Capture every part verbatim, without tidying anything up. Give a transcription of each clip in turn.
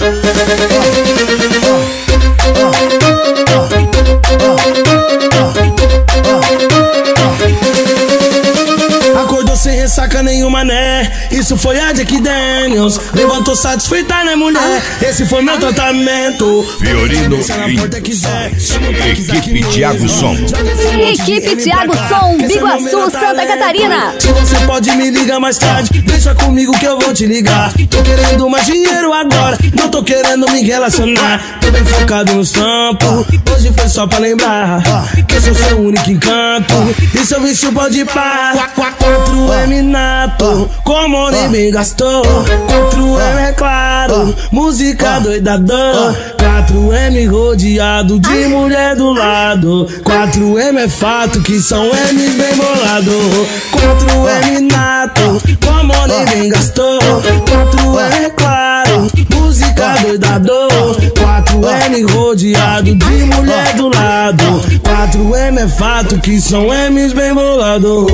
Acordou sem ressaca nenhuma, né? Isso foi a Jack Daniels. Levantou satisfeita, né, mulher? Esse foi meu tratamento. Fiorino Equipe Thiago Som. Equipe Thiago Som, Biguaçu, Santa Catarina. Se você pode me ligar mais tarde, deixa comigo que eu vou te ligar. Tô querendo mais dinheiro agora, não tô querendo me relacionar. Tô bem focado nos trampos, hoje foi só pra lembrar que eu sou seu único encanto. E seu vício pode parar. quatro M nato, como nem bem gastou. quatro M é claro, música doidador. quatro M rodeado de mulher do lado. quatro M é fato que são M's bem bolado. quatro M nato, como nem bem gastou. quatro M é claro, música doidador. quatro M rodeado de mulher do lado. quatro M é fato que são M's bem bolado.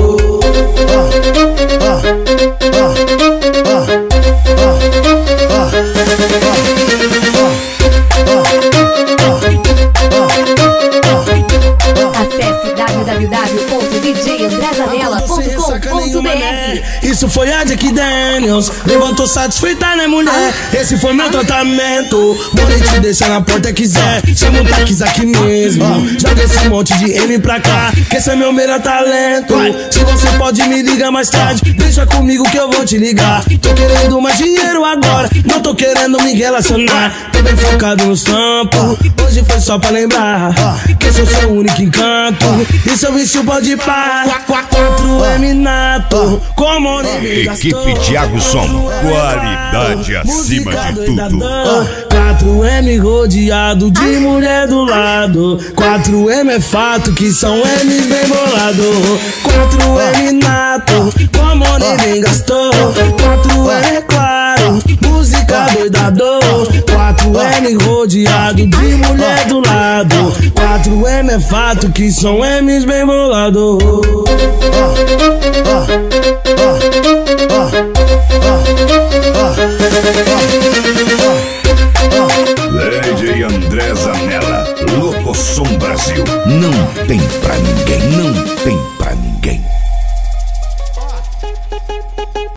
Acesse w w w ponto d j andré zanella ponto com ponto b r. Isso foi a Jack Daniels. Levantou satisfeita, né, mulher? Esse foi meu tratamento. Morei te deixar na porta quiser. Chama o táxi aqui mesmo. Joga esse monte de M pra cá, que esse é meu melhor talento. Se você pode me ligar mais tarde, deixa comigo que eu vou te ligar. Tô querendo mais dinheiro agora, não tô querendo me relacionar. Tô bem focado nos trampos, hoje foi só pra lembrar que eu sou seu único encanto. E seu vício pode parar. quatro M nato, como nem bem gastou. Equipe Thiago Som, qualidade acima de tudo. quatro M rodeado de mulher do lado. quatro M é fato que são M's bem bolado. quatro M nato, como nem bem gastou. quatro M é claro, música doidador. quatro M rodeado de mulher do lado. quatro M é fato que são M's bem bolado. D J André Zanella, Loco Som Brasil, não tem pra